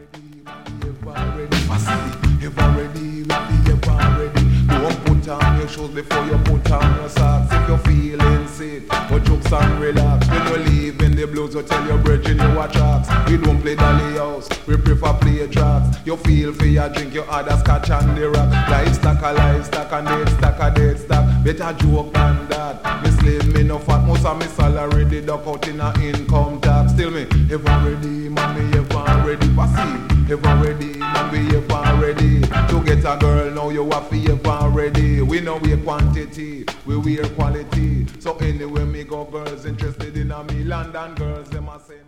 Ever ready, ready, ever ready. Don't put on your shoes before you put on your socks. If you're feeling sick, but jokes and relax. When you leave in the blues, you tell your brethren you watch tracks. We don't play dolly house, we prefer play tracks. You feel for your drink, you other scotch and the rock. Livestock, and dead stock. Better joke than that. Me slave, me no fat, most of me salary the duck out in a income tax. Still me, ever ready, man, me ever ready. Passive, ever ready, man, we ever ready. To get a girl, now you have to ever ready. We know we quantity, we wear quality. So anyway, me go girls interested in a me London girls, them a say.